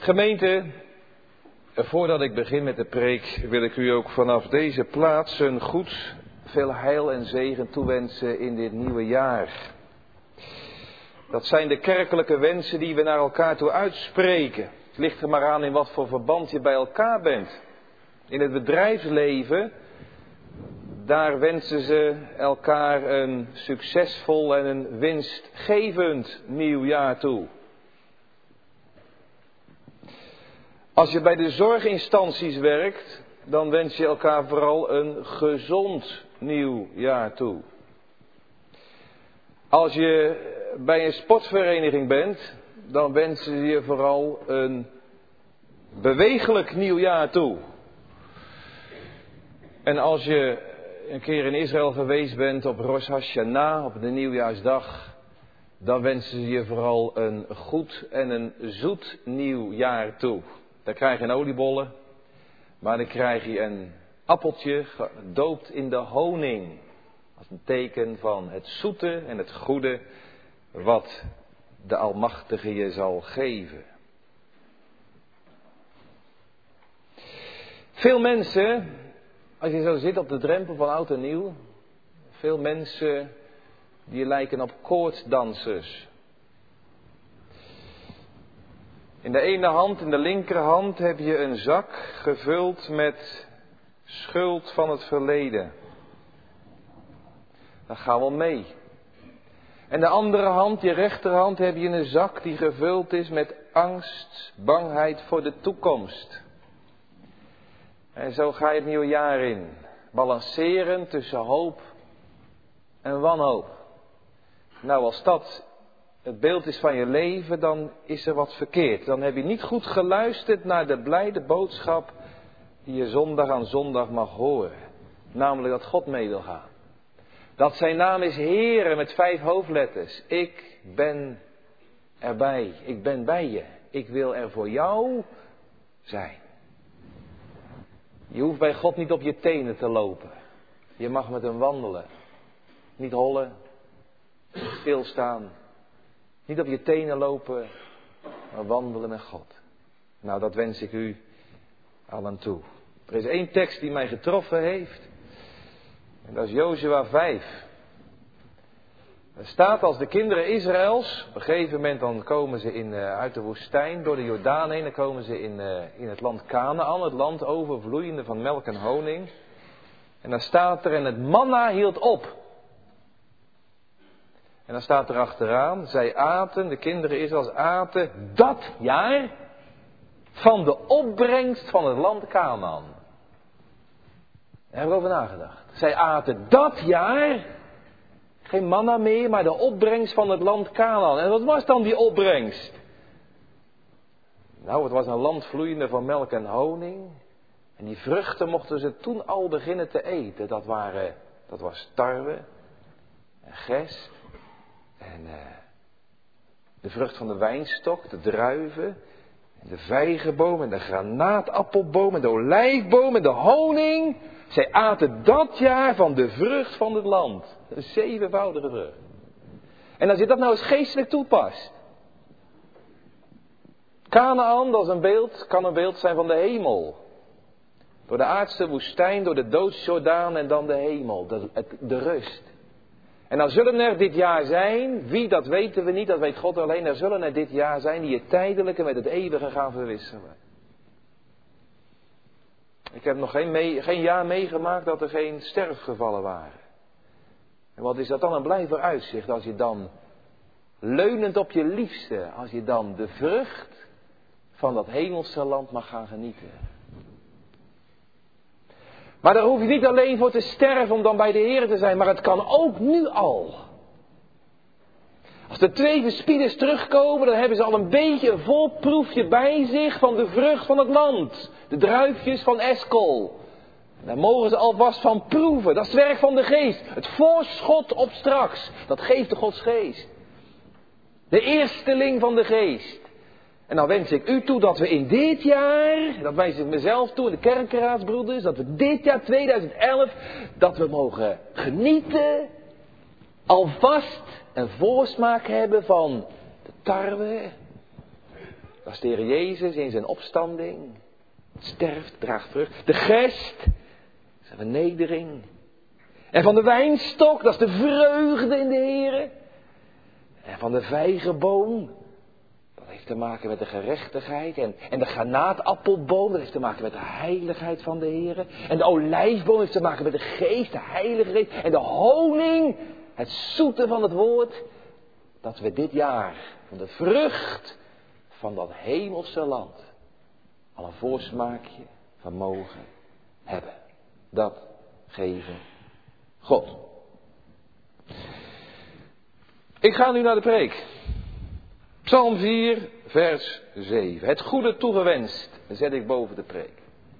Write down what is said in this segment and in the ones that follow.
Gemeente, voordat ik begin met de preek wil ik u ook vanaf deze plaats een goed, veel heil en zegen toewensen in dit nieuwe jaar. Dat zijn de kerkelijke wensen die we naar elkaar toe uitspreken. Het ligt er maar aan in wat voor verband je bij elkaar bent. In het bedrijfsleven, daar wensen ze elkaar een succesvol en een winstgevend nieuw jaar toe. Als je bij de zorginstanties werkt, dan wens je elkaar vooral een gezond nieuw jaar toe. Als je bij een sportvereniging bent, dan wensen ze je vooral een bewegelijk nieuw jaar toe. En als je een keer in Israël geweest bent op Rosh Hashanah, op de nieuwjaarsdag, dan wensen ze je vooral een goed en een zoet nieuw jaar toe. Dan krijg je een oliebollen, maar dan krijg je een appeltje gedoopt in de honing. Als een teken van het zoete en het goede wat de Almachtige je zal geven. Veel mensen, als je zo zit op de drempel van oud en nieuw, veel mensen die lijken op koortsdansers. In de ene hand, in de linkerhand, heb je een zak gevuld met schuld van het verleden. Dat gaat wel mee. En de andere hand, je rechterhand, heb je een zak die gevuld is met angst, bangheid voor de toekomst. En zo ga je het nieuwe jaar in. Balanceren tussen hoop en wanhoop. Nou, als dat het beeld is van je leven, dan is er wat verkeerd. Dan heb je niet goed geluisterd naar de blijde boodschap die je zondag aan zondag mag horen. Namelijk dat God mee wil gaan. Dat zijn naam is Heere met 5 hoofdletters. Ik ben erbij. Ik ben bij je. Ik wil er voor jou zijn. Je hoeft bij God niet op je tenen te lopen. Je mag met hem wandelen. Niet hollen. Niet stilstaan. Niet op je tenen lopen. Maar wandelen met God. Nou, dat wens ik u allen toe. Er is 1 tekst die mij getroffen heeft. En dat is Jozua 5. Er staat als de kinderen Israëls, op een gegeven moment dan komen ze uit de woestijn door de Jordaan heen. Dan komen ze in het land Kanaan, het land overvloeiende van melk en honing. En dan staat er, en het manna hield op. En dan staat er achteraan, zij aten, de kinderen Israëls aten dat jaar van de opbrengst van het land Kanaan. Daar hebben we over nagedacht. Zij aten dat jaar geen manna meer, maar de opbrengst van het land Kanaan. En wat was dan die opbrengst? Nou, het was een land vloeiende van melk en honing. En die vruchten mochten ze toen al beginnen te eten. Dat was tarwe en gest en de vrucht van de wijnstok, de druiven, en de vijgenboom en de granaatappelboom en de olijfboom en de honing. Zij aten dat jaar van de vrucht van het land. Een 7voudige vrucht. En als je dat nou eens geestelijk toepast. Kanaan, dat is een beeld, kan een beeld zijn van de hemel. Door de aardse woestijn, door de doodsjordaan en dan de hemel, de rust. En dan zullen er dit jaar zijn, wie dat weten we niet, dat weet God alleen. Er zullen er dit jaar zijn die het tijdelijke met het eeuwige gaan verwisselen. Ik heb nog geen jaar meegemaakt dat er geen sterfgevallen waren. En wat is dat dan een blij vooruitzicht als je dan, leunend op je liefste, als je dan de vrucht van dat hemelse land mag gaan genieten. Maar daar hoef je niet alleen voor te sterven om dan bij de Heer te zijn, maar het kan ook nu al. Als de 2 verspieders terugkomen, dan hebben ze al een beetje een voorproefje bij zich van de vrucht van het land. De druifjes van Eskol. Daar mogen ze alvast van proeven. Dat is het werk van de geest. Het voorschot op straks. Dat geeft de Gods geest. De eersteling van de geest. En dan wens ik u toe dat we in dit jaar, dat wijs ik mezelf toe, de kerkenraadsbroeders, dat we dit jaar 2011, dat we mogen genieten, alvast een voorsmaak hebben van de tarwe Dat is de Heer Jezus in zijn opstanding. Sterft, draagt vrucht. De gerst, dat is een vernedering. En van de wijnstok, dat is de vreugde in de Heer. En van de vijgenboom, dat heeft te maken met de gerechtigheid. En de granaatappelboom, dat heeft te maken met de heiligheid van de Heer. En de olijfboom heeft te maken met de geest, de heilige geest. En de honing, het zoete van het woord. Dat we dit jaar van de vrucht van dat hemelse land al een voorsmaakje van mogen hebben. Dat geven God. Ik ga nu naar de preek. Psalm 4, vers 7. Het goede toegewenst zet ik boven de preek.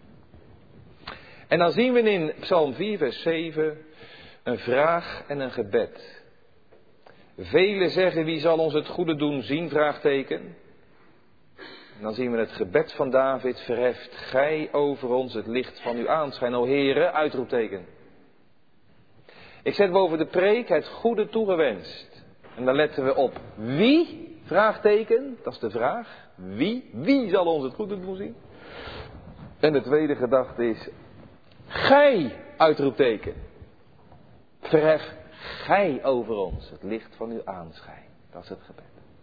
En dan zien we in Psalm 4, vers 7 een vraag en een gebed. Velen zeggen, wie zal ons het goede doen zien? Vraagteken. En dan zien we het gebed van David, verheft gij over ons het licht van uw aanschijn, o Heere, uitroepteken. Ik zet boven de preek het goede toegewenst. En dan letten we op wie? Vraagteken, dat is de vraag. Wie? Wie zal ons het goede doen zien? En de tweede gedachte is, gij, uitroepteken. Verhef gij over ons het licht van uw aanschijn. Dat is het gebed.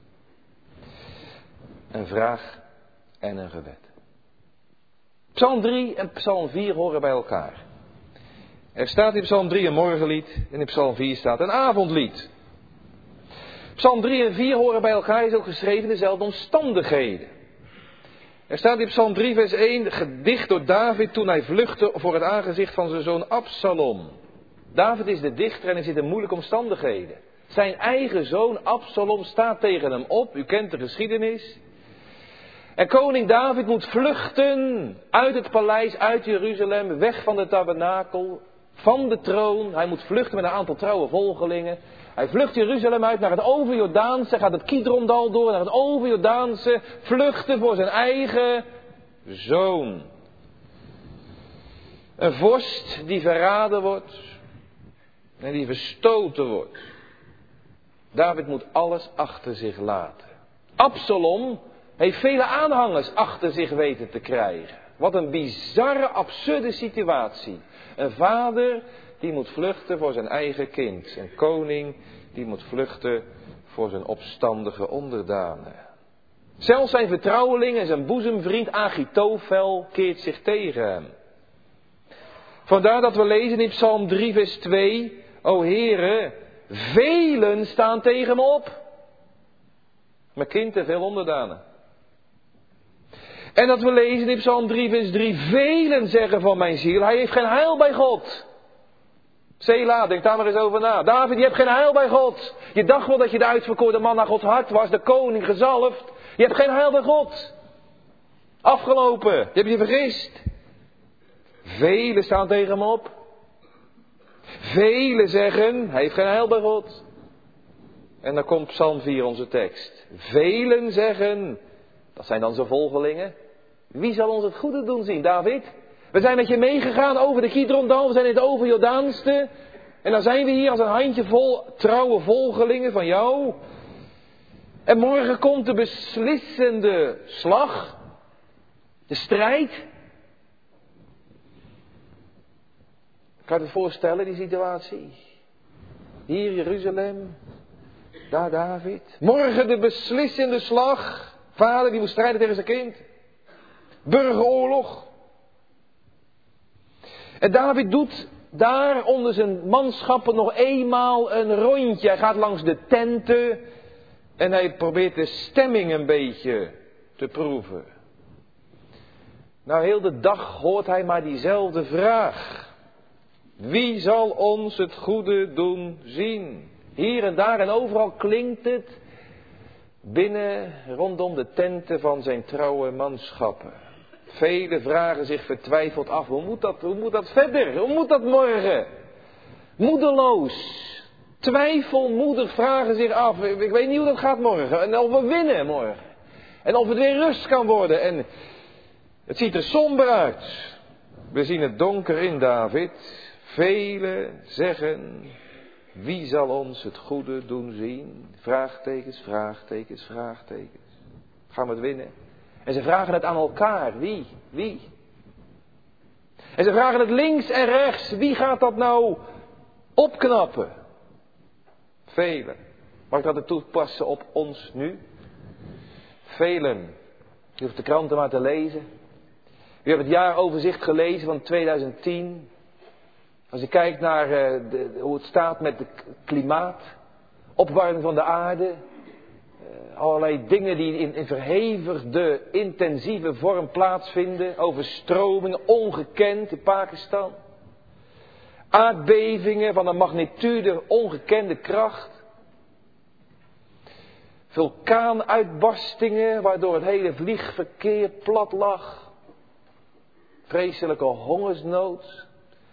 Een vraag en een gebed. Psalm 3 en Psalm 4 horen bij elkaar. Er staat in Psalm 3 een morgenlied en in Psalm 4 staat een avondlied. Psalm 3 en 4 horen bij elkaar, is ook geschreven in dezelfde omstandigheden. Er staat in Psalm 3 vers 1, gedicht door David toen hij vluchtte voor het aangezicht van zijn zoon Absalom. David is de dichter en hij zit in moeilijke omstandigheden. Zijn eigen zoon Absalom staat tegen hem op, u kent de geschiedenis. En koning David moet vluchten uit het paleis, uit Jeruzalem, weg van de tabernakel, van de troon. Hij moet vluchten met een aantal trouwe volgelingen. Hij vlucht Jeruzalem uit naar het overjordaanse, gaat het Kidrondal door naar het overjordaanse, vluchten voor zijn eigen zoon. Een vorst die verraden wordt en die verstoten wordt. David moet alles achter zich laten. Absalom heeft vele aanhangers achter zich weten te krijgen. Wat een bizarre, absurde situatie. Een vader die moet vluchten voor zijn eigen kind. Een koning die moet vluchten voor zijn opstandige onderdanen. Zelfs zijn vertrouweling en zijn boezemvriend Achitofel keert zich tegen hem. Vandaar dat we lezen in Psalm 3 vers 2. O Heere, velen staan tegen me op. Mijn kind en veel onderdanen. En dat we lezen in Psalm 3 vers 3. Velen zeggen van mijn ziel, hij heeft geen heil bij God. Sela, denk daar maar eens over na. David, je hebt geen heil bij God. Je dacht wel dat je de uitverkoren man naar Gods hart was, de koning gezalfd. Je hebt geen heil bij God. Afgelopen, je hebt je vergist. Velen staan tegen hem op. Velen zeggen, hij heeft geen heil bij God. En dan komt Psalm 4, onze tekst. Velen zeggen, dat zijn dan zijn volgelingen. Wie zal ons het goede doen zien, David? We zijn met je meegegaan over de Kidrondal, we zijn in het overjordaanste. En dan zijn we hier als een handjevol trouwe volgelingen van jou. En morgen komt de beslissende slag. De strijd. Kan je het voorstellen, die situatie? Hier Jeruzalem, daar David. Morgen de beslissende slag. Vader die moet strijden tegen zijn kind. Burgeroorlog. En David doet daar onder zijn manschappen nog eenmaal een rondje. Hij gaat langs de tenten. En hij probeert de stemming een beetje te proeven. Nou, heel de dag hoort hij maar diezelfde vraag. Wie zal ons het goede doen zien? Hier en daar en overal klinkt het. Binnen, rondom de tenten van zijn trouwe manschappen. Velen vragen zich vertwijfeld af, hoe moet dat verder? Hoe moet dat morgen? Moedeloos, twijfelmoedig vragen zich af, ik weet niet hoe dat gaat morgen. En of we winnen morgen. En of het weer rust kan worden. En het ziet er somber uit. We zien het donker in David. Velen zeggen, wie zal ons het goede doen zien? Vraagtekens, vraagtekens, vraagtekens. Gaan we het winnen? En ze vragen het aan elkaar. Wie? Wie? En ze vragen het links en rechts. Wie gaat dat nou opknappen? Velen. Mag ik dat er toepassen op ons nu? Velen. Je hoeft de kranten maar te lezen. U hebt het jaaroverzicht gelezen van 2010. Als je kijkt naar hoe het staat met het klimaat. Opwarming van de aarde. Allerlei dingen die in verhevigde, intensieve vorm plaatsvinden. Overstromingen, ongekend in Pakistan. Aardbevingen van een magnitude ongekende kracht. Vulkaanuitbarstingen waardoor het hele vliegverkeer plat lag. Vreselijke hongersnood.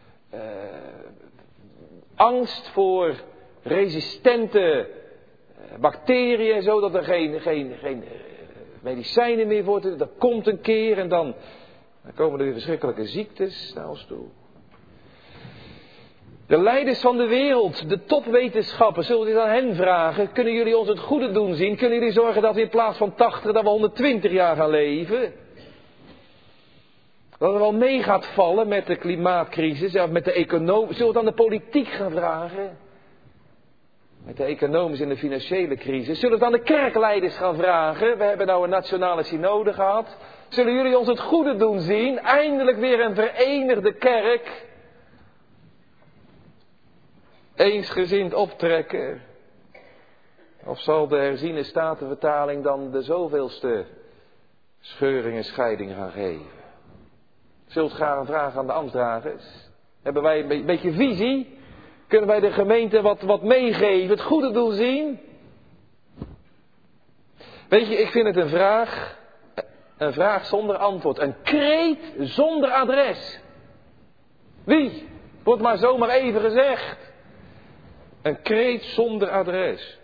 Angst voor resistente bacteriën, zodat er geen medicijnen meer worden. Dat komt een keer en dan komen er weer verschrikkelijke ziektes naar ons toe. De leiders van de wereld, de topwetenschappers, zullen we dit aan hen vragen? Kunnen jullie ons het goede doen zien? Kunnen jullie zorgen dat we in plaats van 80, dat we 120 jaar gaan leven? Dat er wel mee gaat vallen met de klimaatcrisis, of met de economie. Zullen we het aan de politiek gaan vragen? Met de economische en de financiële crisis. Zullen we het aan de kerkleiders gaan vragen? We hebben nou een nationale synode gehad. Zullen jullie ons het goede doen zien? Eindelijk weer een verenigde kerk. Eensgezind optrekken. Of zal de herziene statenvertaling dan de zoveelste scheuring en scheiding gaan geven? Zult graag een vraag aan de ambtsdragers. Hebben wij een beetje visie? Kunnen wij de gemeente wat meegeven? Het goede doen zien? Weet je, ik vind het een vraag zonder antwoord. Een kreet zonder adres. Wie? Wordt maar zomaar even gezegd. Een kreet zonder adres.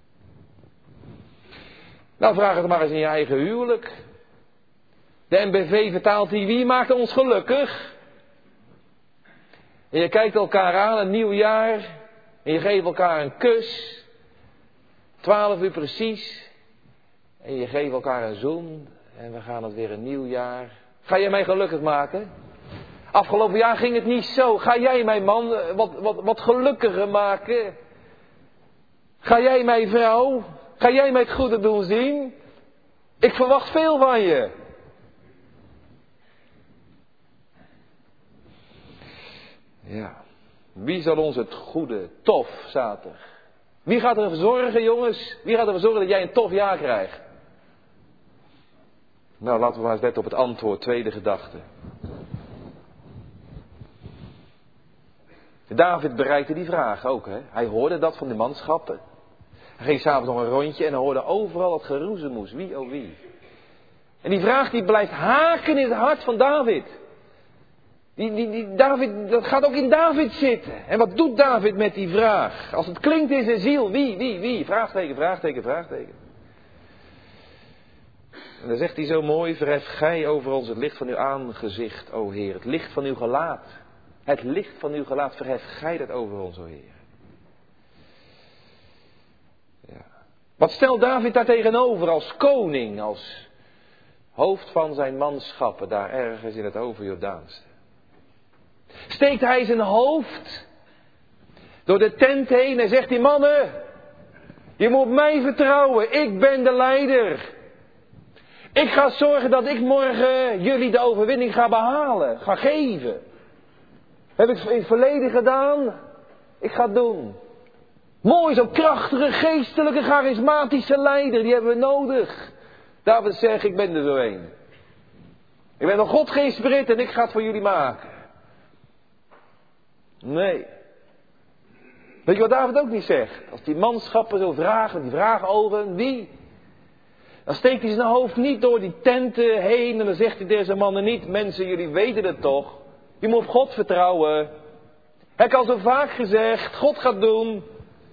Nou, vraag het maar eens in je eigen huwelijk. De NBV vertaalt die: wie maakt ons gelukkig? En je kijkt elkaar aan, een nieuw jaar. En je geeft elkaar een kus. 12 uur precies. En je geeft elkaar een zoen. En we gaan het weer een nieuw jaar. Ga jij mij gelukkig maken? Afgelopen jaar ging het niet zo. Ga jij mij, man, wat gelukkiger maken? Ga jij mij, vrouw? Ga jij mij het goede doen zien? Ik verwacht veel van je. Ja. Wie zal ons het goede, tof, staat er. Wie gaat ervoor zorgen, jongens? Wie gaat ervoor zorgen dat jij een tof jaar krijgt? Nou, laten we maar eens letten op het antwoord, tweede gedachte. David bereikte die vraag ook, hè. Hij hoorde dat van de manschappen. Hij ging s'avonds nog een rondje en hij hoorde overal het geroezemoes. Wie, oh wie. En die vraag die blijft haken in het hart van David. David, dat gaat ook in David zitten. En wat doet David met die vraag? Als het klinkt in zijn ziel, wie? Vraagteken, vraagteken, vraagteken. En dan zegt hij zo mooi: verhef gij over ons het licht van uw aangezicht, o Heer. Het licht van uw gelaat. Het licht van uw gelaat, verhef gij dat over ons, o Heer. Ja. Wat stelt David daar tegenover als koning, als hoofd van zijn manschappen, daar ergens in het overjordaanse? Steekt hij zijn hoofd door de tent heen en zegt hij: mannen, je moet mij vertrouwen, ik ben de leider. Ik ga zorgen dat ik morgen jullie de overwinning ga behalen, ga geven. Heb ik in het verleden gedaan, ik ga het doen. Mooi, zo'n krachtige, geestelijke, charismatische leider, die hebben we nodig. David zegt: ik ben er zo een. Ik ben van God geïnspireerd en ik ga het voor jullie maken. Nee. Weet je wat David ook niet zegt? Als die manschappen zo vragen, die vragen over wie? Dan steekt hij zijn hoofd niet door die tenten heen en dan zegt hij deze mannen niet: mensen, jullie weten het toch? Je moet op God vertrouwen. Heb ik al zo vaak gezegd, God gaat doen.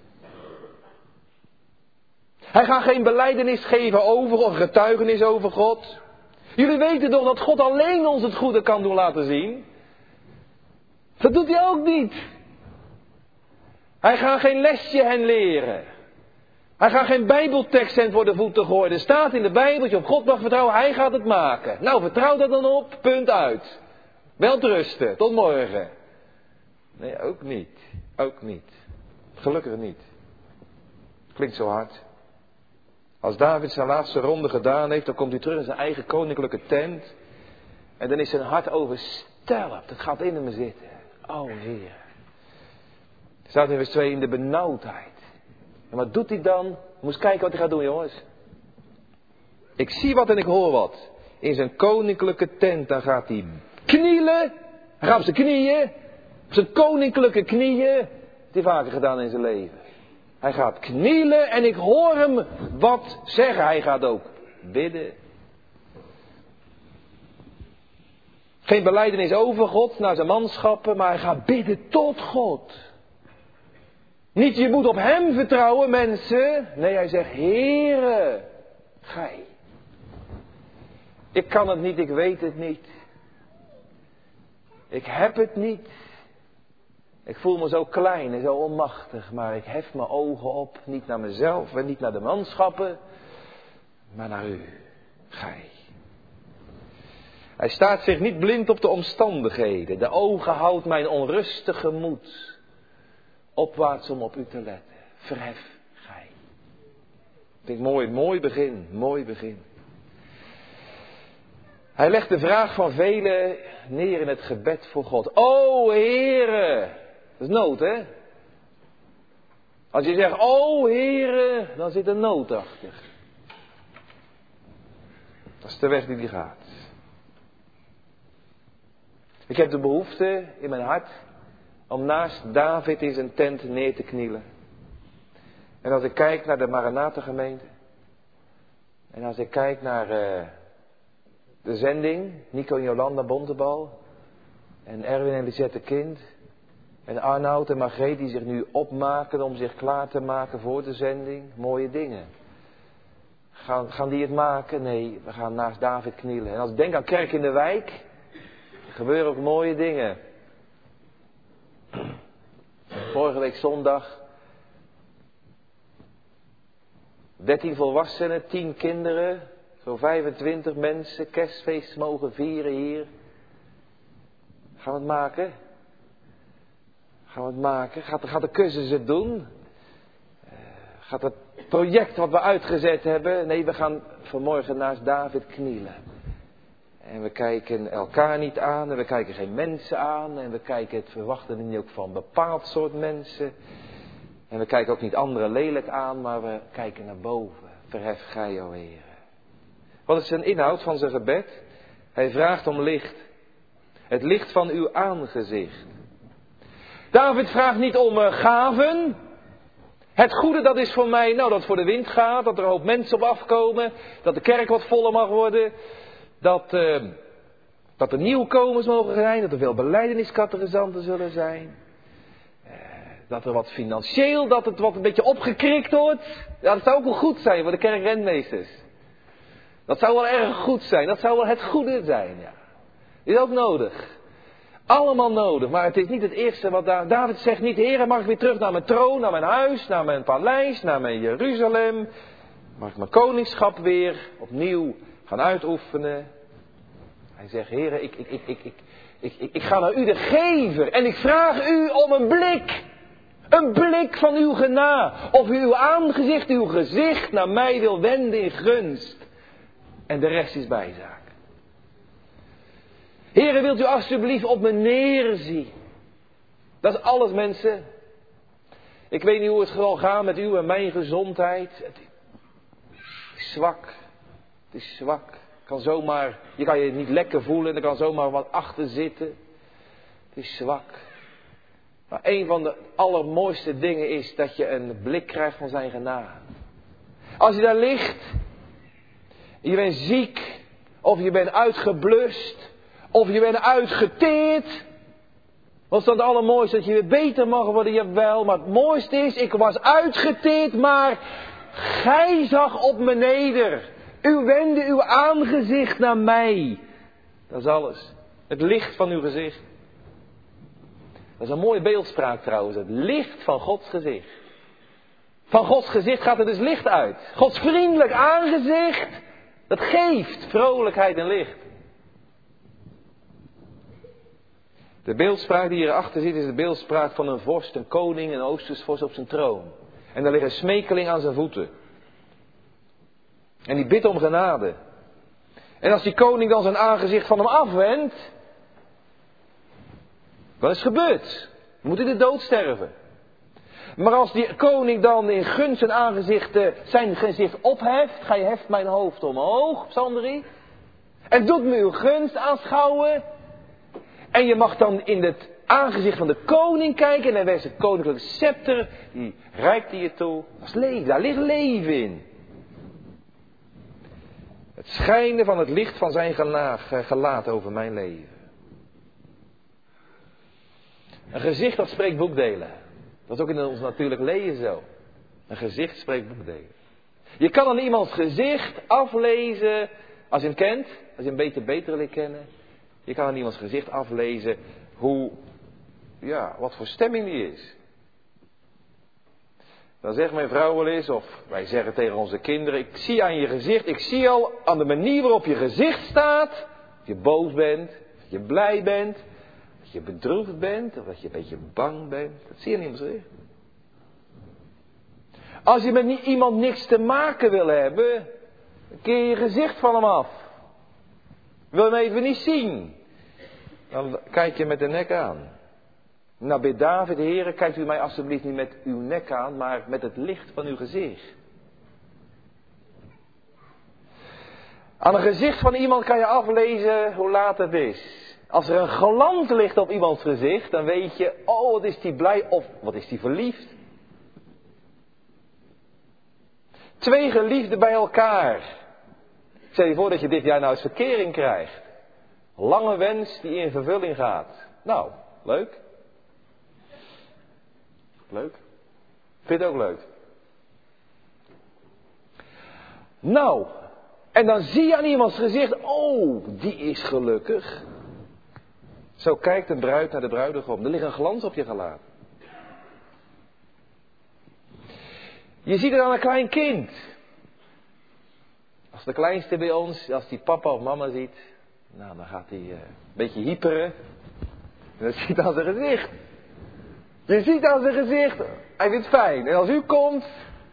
Hij gaat geen belijdenis geven over of getuigenis over God. Jullie weten toch dat God alleen ons het goede kan doen laten zien? Dat doet hij ook niet. Hij gaat geen lesje hen leren. Hij gaat geen bijbeltekst hen voor de voeten gooien. Er staat in de Bijbel dat je op God mag vertrouwen, hij gaat het maken. Nou, vertrouw dat dan op, punt uit. Welterusten, tot morgen. Nee, ook niet. Ook niet. Gelukkig niet. Klinkt zo hard. Als David zijn laatste ronde gedaan heeft, dan komt hij terug in zijn eigen koninklijke tent. En dan is zijn hart overstelpt. Het gaat in hem zitten. O Heer. Staat in vers 2 in de benauwdheid. En wat doet hij dan? Moet eens kijken wat hij gaat doen, jongens. Ik zie wat en ik hoor wat. In zijn koninklijke tent, dan gaat hij knielen. Hij gaat op zijn knieën. Op zijn koninklijke knieën. Dat heeft hij vaker gedaan in zijn leven. Hij gaat knielen en ik hoor hem wat zeggen. Hij gaat ook bidden. Geen belijdenis over God, naar zijn manschappen, maar hij gaat bidden tot God. Niet je moet op hem vertrouwen, mensen. Nee, hij zegt, Heere, gij. Ik kan het niet, ik weet het niet. Ik heb het niet. Ik voel me zo klein en zo onmachtig, maar ik hef mijn ogen op, niet naar mezelf en niet naar de manschappen, maar naar u, gij. Hij staat zich niet blind op de omstandigheden. De ogen houdt mijn onrustige moed opwaarts om op u te letten. Verhef gij. Vind ik mooi, mooi begin, mooi begin. Hij legt de vraag van velen neer in het gebed voor God. O Heere, dat is nood, hè? Als je zegt, o Heere, dan zit er nood achter. Dat is de weg die gaat. Ik heb de behoefte in mijn hart om naast David in zijn tent neer te knielen. En als ik kijk naar de Maranatha gemeente. En als ik kijk naar de zending, Nico en Jolanda Bontebal. En Erwin en Lisette Kind. En Arnoud en Margreet die zich nu opmaken om zich klaar te maken voor de zending. Mooie dingen. Gaan die het maken? Nee, we gaan naast David knielen. En als ik denk aan Kerk in de Wijk, er gebeuren ook mooie dingen. Vorige week zondag 13 volwassenen, 10 kinderen, zo'n 25 mensen, kerstfeest mogen vieren hier. Gaan we het maken? Gaan we het maken? Gaat de cursus het doen? Gaat het project wat we uitgezet hebben? Nee, we gaan vanmorgen naast David knielen. En we kijken elkaar niet aan en we kijken geen mensen aan. En we kijken het verwachten niet ook van een bepaald soort mensen. En we kijken ook niet anderen lelijk aan, maar we kijken naar boven. Verhef gij, o Heer. Wat is zijn inhoud van zijn gebed? Hij vraagt om licht. Het licht van uw aangezicht. David vraagt niet om gaven. Het goede dat is voor mij, nou dat het voor de wind gaat, dat er een hoop mensen op afkomen, dat de kerk wat voller mag worden, dat er nieuwkomers mogen zijn, dat er veel belijdeniscatechisanten zullen zijn, dat er wat financieel, dat het wat een beetje opgekrikt wordt. Ja, dat zou ook wel goed zijn voor de kerkrentmeesters. Dat zou wel erg goed zijn, dat zou wel het goede zijn, ja. Is ook nodig. Allemaal nodig, maar het is niet het eerste wat David zegt niet, Heere, mag ik weer terug naar mijn troon, naar mijn huis, naar mijn paleis, naar mijn Jeruzalem. Mag ik mijn koningschap weer opnieuw gaan uitoefenen. Hij zegt, Heere, ik ga naar u de gever en ik vraag u om een blik. Een blik van uw genade. Of u uw aangezicht, uw gezicht naar mij wil wenden in gunst. En de rest is bijzaak. Heere, wilt u alsjeblieft op me neerzien? Dat is alles, mensen. Ik weet niet hoe het zal gaan met uw en mijn gezondheid. Het is zwak. Het is zwak. Je kan je niet lekker voelen. Er kan zomaar wat achter zitten. Het is zwak. Maar een van de allermooiste dingen is dat je een blik krijgt van zijn genade. Als je daar ligt. Je bent ziek. Of je bent uitgeblust. Of je bent uitgeteerd. Wat is dan het allermooiste? Dat je weer beter mag worden, jawel. Maar het mooiste is, ik was uitgeteerd, maar gij zag op me neder. U wendde uw aangezicht naar mij. Dat is alles. Het licht van uw gezicht. Dat is een mooie beeldspraak trouwens. Het licht van Gods gezicht. Van Gods gezicht gaat er dus licht uit. Gods vriendelijk aangezicht, dat geeft vrolijkheid en licht. De beeldspraak die hierachter zit is de beeldspraak van een vorst, een koning, een oostersvorst op zijn troon. En daar ligt een smekeling aan zijn voeten. En die bidt om genade. En als die koning dan zijn aangezicht van hem afwendt, wat is gebeurd? Moet hij de dood sterven? Maar als die koning dan in gunst zijn gezicht opheft, gij heft mijn hoofd omhoog, Psalm 3. En doet me uw gunst aanschouwen. En je mag dan in het aangezicht van de koning kijken. En dan werd het koninklijke scepter, die reikt hij je toe. Dat is leven, daar ligt leven in. Het schijnen van het licht van zijn gelaat over mijn leven. Een gezicht dat spreekt boekdelen. Dat is ook in ons natuurlijk leven zo. Een gezicht spreekt boekdelen. Je kan aan iemands gezicht aflezen, als je hem kent, als je hem beter leert kennen. Je kan aan iemands gezicht aflezen wat voor stemming die is. Dan zegt mijn vrouw wel eens, of wij zeggen tegen onze kinderen, ik zie aan je gezicht, ik zie al aan de manier waarop je gezicht staat, of je boos bent, of je blij bent, dat je bedroefd bent, of dat je een beetje bang bent. Dat zie je aan iemands gezicht. Als je met iemand niks te maken wil hebben, dan keer je gezicht van hem af. Wil je hem even niet zien, dan kijk je met de nek aan. Nou, bid David, Heere, kijkt u mij alstublieft niet met uw nek aan, maar met het licht van uw gezicht. Aan een gezicht van iemand kan je aflezen hoe laat het is. Als er een glans ligt op iemands gezicht, dan weet je, oh, wat is die blij of wat is die verliefd. 2 geliefden bij elkaar. Stel je voor dat je dit jaar nou eens verkering krijgt. Lange wens die in vervulling gaat. Nou, leuk. Leuk. Vind je het ook leuk? Nou, en dan zie je aan iemands gezicht, oh, die is gelukkig. Zo kijkt een bruid naar de bruidegom. Er ligt een glans op je gelaat. Je ziet het aan een klein kind. Als de kleinste bij ons, als die papa of mama ziet, nou, dan gaat hij een beetje hyperen. En dat ziet aan zijn gezicht. Je ziet aan zijn gezicht, hij vindt het fijn. En als u komt,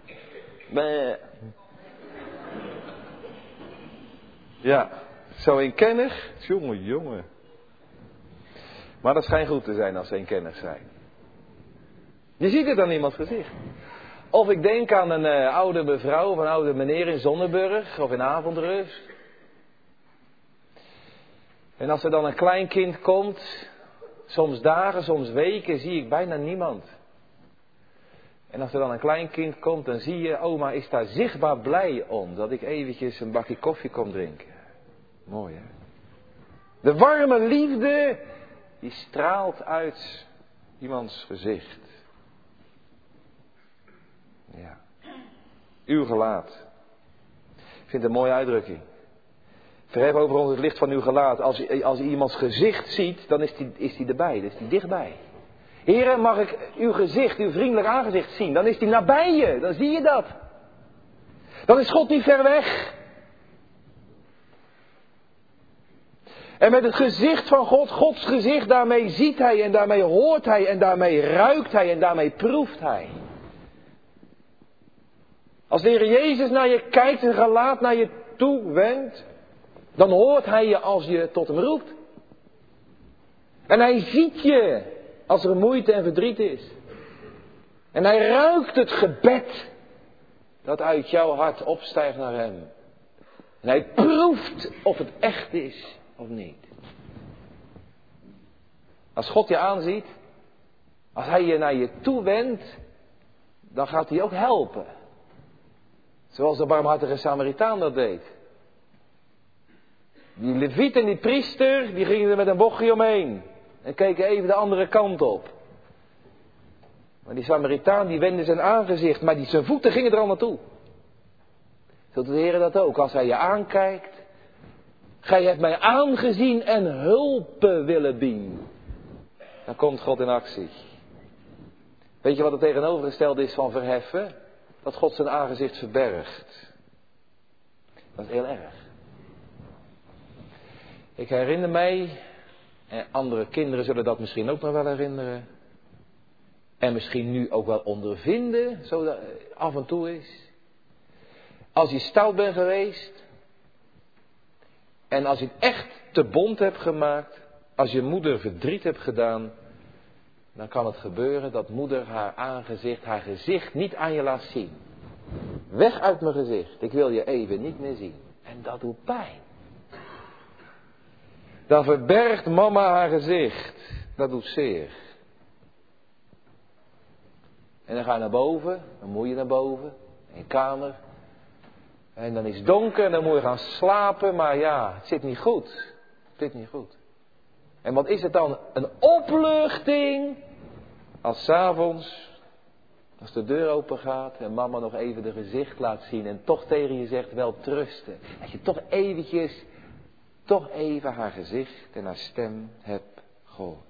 ja, zo eenkennig. Jongen. Maar dat schijnt goed te zijn als ze eenkennig zijn. Je ziet het aan iemands gezicht. Of ik denk aan een oude mevrouw of een oude meneer in Zonneburg of in Avondrust. En als er dan een klein kind komt, soms dagen, soms weken, zie ik bijna niemand. En als er dan een klein kind komt, dan zie je, oma is daar zichtbaar blij om dat ik eventjes een bakje koffie kom drinken. Mooi, hè? De warme liefde, die straalt uit iemands gezicht. Ja. Uw gelaat. Ik vind het een mooie uitdrukking. Verhef over ons het licht van uw gelaat. Als je iemands gezicht ziet, dan is die erbij. Dan is die dichtbij. Heere, mag ik uw gezicht, uw vriendelijk aangezicht zien? Dan is die nabij je. Dan zie je dat. Dan is God niet ver weg. En met het gezicht van God, Gods gezicht, daarmee ziet hij en daarmee hoort hij en daarmee ruikt hij en daarmee proeft hij. Als de Heer Jezus naar je kijkt en gelaat naar je toe wendt, dan hoort hij je als je tot hem roept. En hij ziet je als er moeite en verdriet is. En hij ruikt het gebed dat uit jouw hart opstijgt naar hem. En hij proeft of het echt is of niet. Als God je aanziet, als hij je naar je toe wendt, dan gaat hij ook helpen. Zoals de barmhartige Samaritaan dat deed. Die leviet en die priester, die gingen er met een bochtje omheen. En keken even de andere kant op. Maar die Samaritaan, die wendde zijn aangezicht, maar zijn voeten gingen er al naartoe. Zo doet de Heer dat ook. Als hij je aankijkt. Gij hebt mij aangezien en hulpen willen bieden. Dan komt God in actie. Weet je wat het tegenovergestelde is van verheffen? dat God zijn aangezicht verbergt. Dat is heel erg. Ik herinner mij, en andere kinderen zullen dat misschien ook nog wel herinneren. En misschien nu ook wel ondervinden, zo dat af en toe is. Als je stout bent geweest. En als je het echt te bont hebt gemaakt. Als je moeder verdriet hebt gedaan. Dan kan het gebeuren dat moeder haar gezicht niet aan je laat zien. Weg uit mijn gezicht, ik wil je even niet meer zien. En dat doet pijn. Dan verbergt mama haar gezicht. Dat doet zeer. En dan ga je naar boven, dan moet je naar boven, in je kamer. En dan is het donker en dan moet je gaan slapen, maar ja, het zit niet goed. Het zit niet goed. En wat is het dan? Een opluchting. Als 's avonds, als de deur open gaat en mama nog even de gezicht laat zien en toch tegen je zegt wel trusten. Dat je toch even haar gezicht en haar stem hebt gehoord.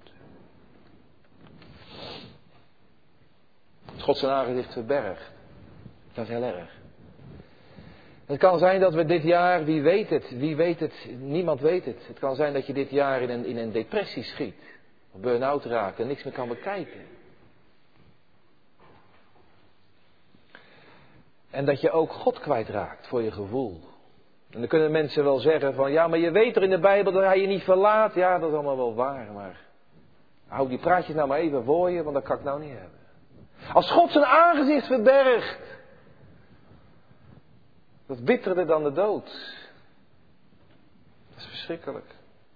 God zijn aangezicht verbergt. Dat is heel erg. Het kan zijn dat we dit jaar, wie weet het, niemand weet het. Het kan zijn dat je dit jaar in een depressie schiet. Of burn-out raakt en niks meer kan bekijken. En dat je ook God kwijtraakt voor je gevoel. En dan kunnen mensen wel zeggen van, ja, maar je weet er in de Bijbel dat hij je niet verlaat. Ja, dat is allemaal wel waar, maar hou die praatjes nou maar even voor je, want dat kan ik nou niet hebben. Als God zijn aangezicht verbergt, dat is bitterder dan de dood. Dat is verschrikkelijk.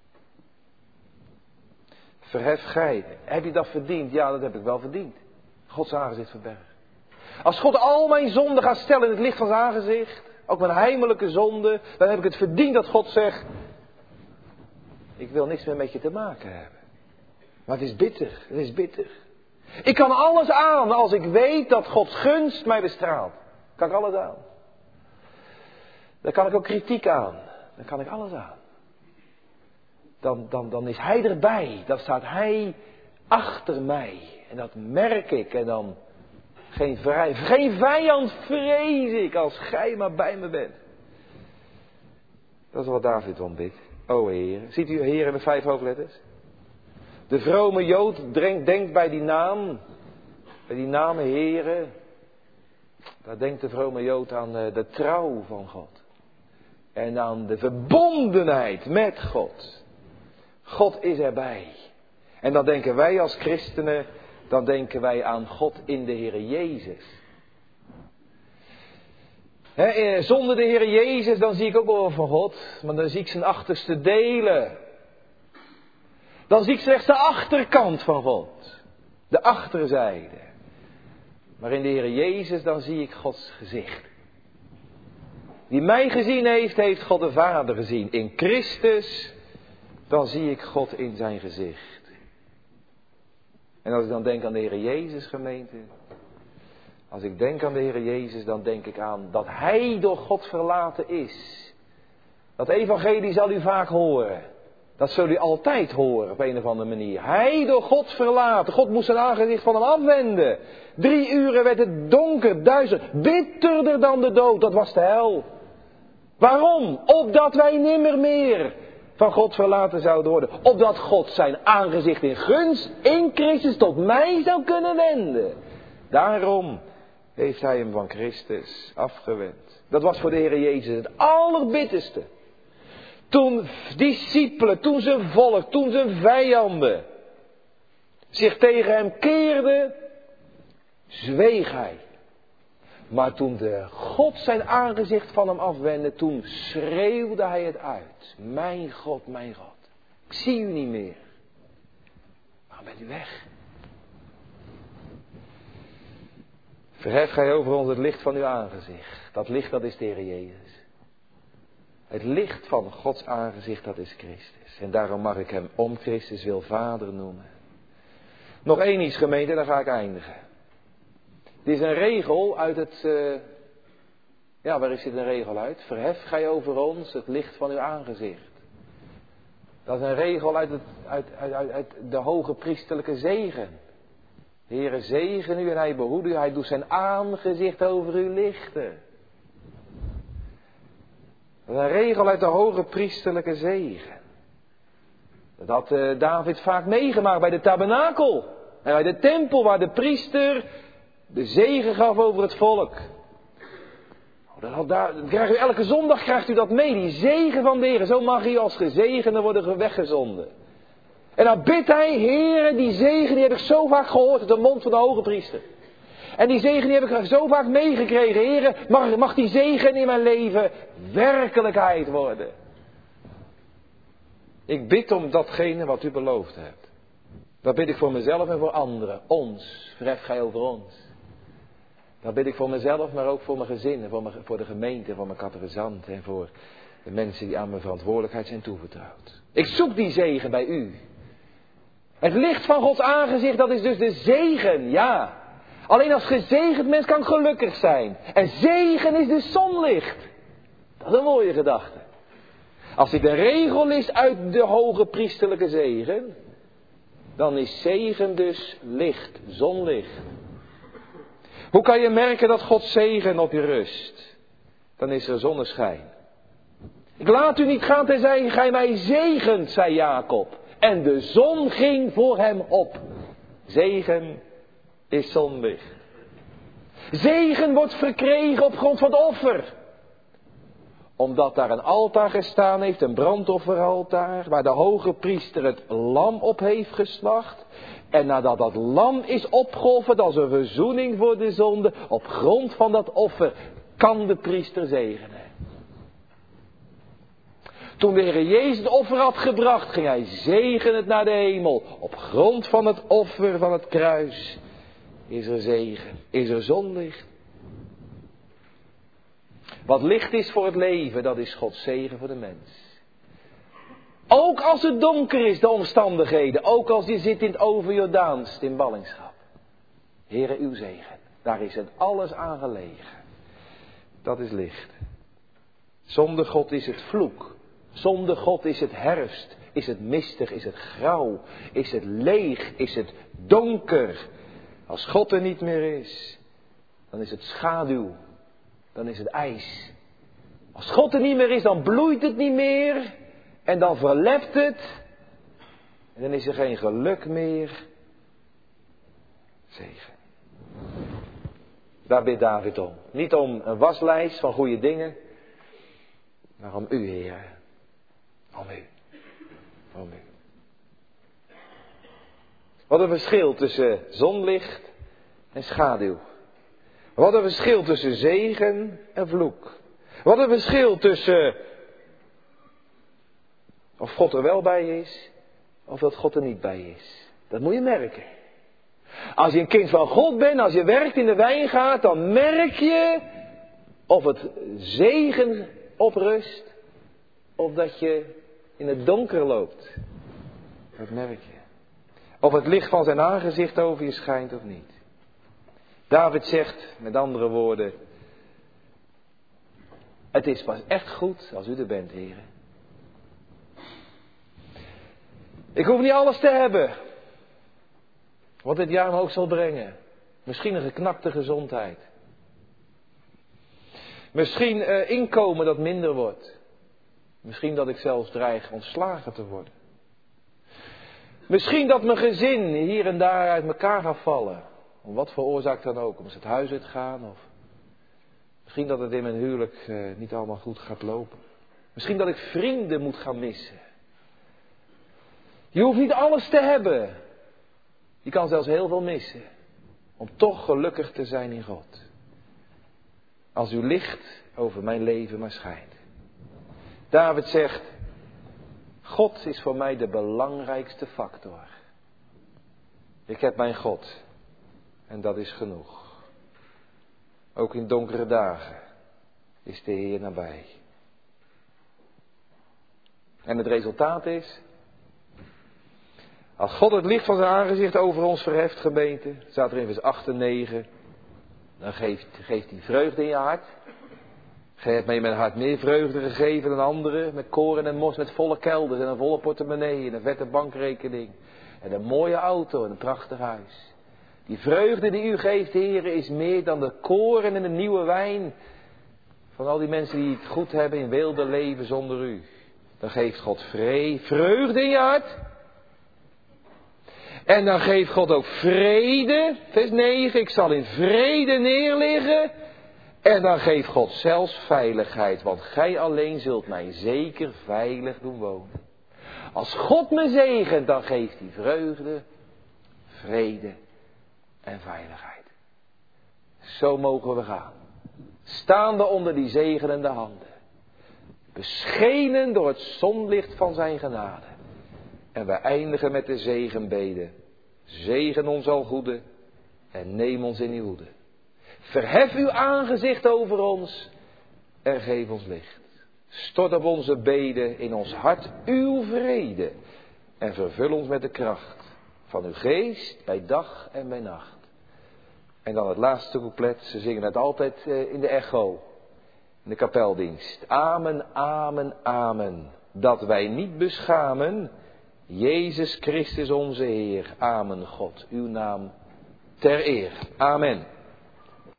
Verhef gij. Heb je dat verdiend? Ja, dat heb ik wel verdiend. Gods aangezicht verbergen. Als God al mijn zonden gaat stellen in het licht van zijn aangezicht, ook mijn heimelijke zonden, dan heb ik het verdiend dat God zegt, ik wil niks meer met je te maken hebben. Maar het is bitter, het is bitter. Ik kan alles aan als ik weet dat Gods gunst mij bestraalt. Kan ik alles aan. Dan kan ik ook kritiek aan. Dan kan ik alles aan. Dan is hij erbij. Dan staat hij achter mij. En dat merk ik. En dan geen vijand vrees ik als gij maar bij me bent. Dat is wat David dan bidt. O Heer. Ziet u Heer in de 5 hoofdletters? De vrome Jood denkt bij die naam. Bij die naam Heere. Daar denkt de vrome Jood aan de trouw van God. En aan de verbondenheid met God. God is erbij. En dan denken wij als christenen, dan denken wij aan God in de Heer Jezus. Zonder de Heer Jezus, dan zie ik ook wel van God, maar dan zie ik zijn achterste delen. Dan zie ik slechts de achterkant van God. De achterzijde. Maar in de Heer Jezus, dan zie ik Gods gezicht. Die mij gezien heeft, heeft God de Vader gezien. In Christus, dan zie ik God in zijn gezicht. En als ik dan denk aan de Heer Jezus, gemeente. Als ik denk aan de Heer Jezus, dan denk ik aan dat Hij door God verlaten is. Dat evangelie zal u vaak horen. Dat zul u altijd horen op een of andere manier. Hij door God verlaten. God moest zijn aangezicht van hem afwenden. 3 uren werd het donker, duister. Bitterder dan de dood. Dat was de hel. Waarom? Opdat wij nimmer meer van God verlaten zouden worden. Opdat God zijn aangezicht in gunst in Christus tot mij zou kunnen wenden. Daarom heeft hij hem van Christus afgewend. Dat was voor de Heer Jezus het allerbitterste. Toen discipelen, toen zijn volk, toen zijn vijanden zich tegen hem keerden, zweeg hij. Maar toen de God zijn aangezicht van hem afwendde, toen schreeuwde hij het uit. Mijn God, ik zie u niet meer. Waarom bent u weg? Verhef gij over ons het licht van uw aangezicht. Dat licht, dat is de Heer Jezus. Het licht van Gods aangezicht, dat is Christus. En daarom mag ik hem om Christus wil Vader noemen. Nog één iets, gemeente, dan ga ik eindigen. Dit is een regel uit het... waar is dit een regel uit? Verhef gij over ons het licht van uw aangezicht. Dat is een regel uit de hoge priesterlijke zegen. Heere, zegen u en hij behoede u. Hij doet zijn aangezicht over u lichten. Dat is een regel uit de hoge priesterlijke zegen. Dat had David vaak meegemaakt bij de tabernakel. En bij de tempel waar de priester de zegen gaf over het volk. Elke zondag krijgt u dat mee, die zegen van de Heer. Zo mag u als gezegende worden weggezonden. En dan bidt hij, Heere, die zegen die heb ik zo vaak gehoord uit de mond van de hoge priester. En die zegen die heb ik zo vaak meegekregen. Heere, mag die zegen in mijn leven werkelijkheid worden. Ik bid om datgene wat u beloofd hebt. Dat bid ik voor mezelf en voor anderen. Ons, verheft gij over ons. Dat bid ik voor mezelf, maar ook voor mijn gezin, voor de gemeente, voor mijn catechizant en voor de mensen die aan mijn verantwoordelijkheid zijn toevertrouwd. Ik zoek die zegen bij u. Het licht van Gods aangezicht, dat is dus de zegen, ja. Alleen als gezegend mens kan gelukkig zijn. En zegen is dus zonlicht. Dat is een mooie gedachte. Als dit een regel is uit de hoge priesterlijke zegen, dan is zegen dus licht, zonlicht. Hoe kan je merken dat Gods zegen op je rust? Dan is er zonneschijn. Ik laat u niet gaan tenzij gij mij zegent, zei Jacob. En de zon ging voor hem op. Zegen is zonlicht. Zegen wordt verkregen op grond van het offer. Omdat daar een altaar gestaan heeft, een brandofferaltaar, waar de hoge priester het lam op heeft geslacht. En nadat dat lam is opgeofferd als een verzoening voor de zonde, op grond van dat offer kan de priester zegenen. Toen de Heer Jezus het offer had gebracht, ging hij zegenend naar de hemel. Op grond van het offer van het kruis is er zegen, is er zonlicht. Wat licht is voor het leven, dat is Gods zegen voor de mens. Ook als het donker is, de omstandigheden. Ook als je zit in het overjordaans, in ballingschap. Heere, uw zegen. Daar is het alles aan gelegen. Dat is licht. Zonder God is het vloek. Zonder God is het herfst. Is het mistig, is het grauw. Is het leeg, is het donker. Als God er niet meer is, dan is het schaduw. Dan is het ijs. Als God er niet meer is, dan bloeit het niet meer. En dan verlept het. En dan is er geen geluk meer. Zegen. Daar bidt David om. Niet om een waslijst van goede dingen. Maar om u, Heer. Om u. Om u. Wat een verschil tussen zonlicht en schaduw. Wat een verschil tussen zegen en vloek. Wat een verschil tussen of God er wel bij is, of dat God er niet bij is. Dat moet je merken. Als je een kind van God bent, als je werkt in de wijngaard, dan merk je of het zegen oprust, of dat je in het donker loopt. Dat merk je. Of het licht van zijn aangezicht over je schijnt of niet. David zegt, met andere woorden, het is pas echt goed als u er bent, heren. Ik hoef niet alles te hebben. Wat dit jaar me ook zal brengen. Misschien een geknakte gezondheid. Misschien inkomen dat minder wordt. Misschien dat ik zelfs dreig ontslagen te worden. Misschien dat mijn gezin hier en daar uit elkaar gaat vallen. Om wat voor oorzaak dan ook. Om ze het huis uit gaan. Of misschien dat het in mijn huwelijk niet allemaal goed gaat lopen. Misschien dat ik vrienden moet gaan missen. Je hoeft niet alles te hebben. Je kan zelfs heel veel missen. Om toch gelukkig te zijn in God. Als uw licht over mijn leven maar schijnt. David zegt, God is voor mij de belangrijkste factor. Ik heb mijn God. En dat is genoeg. Ook in donkere dagen is de Heer nabij. En het resultaat is, als God het licht van zijn aangezicht over ons verheft, gemeente, staat er in vers 8 en 9, dan geeft hij vreugde in je hart. Gij hebt mij in mijn hart meer vreugde gegeven dan anderen, met koren en mos, met volle kelders en een volle portemonnee en een vette bankrekening. En een mooie auto en een prachtig huis. Die vreugde die u geeft, Heere, is meer dan de koren en de nieuwe wijn van al die mensen die het goed hebben in weelde leven zonder u. Dan geeft God vreugde in je hart. En dan geeft God ook vrede. Vers 9, ik zal in vrede neerliggen. En dan geeft God zelfs veiligheid, want gij alleen zult mij zeker veilig doen wonen. Als God me zegent, dan geeft hij vreugde, vrede en veiligheid. Zo mogen we gaan. Staande onder die zegenende handen. Beschenen door het zonlicht van zijn genade. En we eindigen met de zegenbede. Zegen ons al goede en neem ons in uw hoede. Verhef uw aangezicht over ons en geef ons licht. Stort op onze beden in ons hart uw vrede. En vervul ons met de kracht van uw geest bij dag en bij nacht. En dan het laatste couplet. Ze zingen het altijd in de echo. In de kapeldienst. Amen, amen, amen. Dat wij niet beschamen. Jezus Christus onze Heer. Amen, God. Uw naam ter eer. Amen.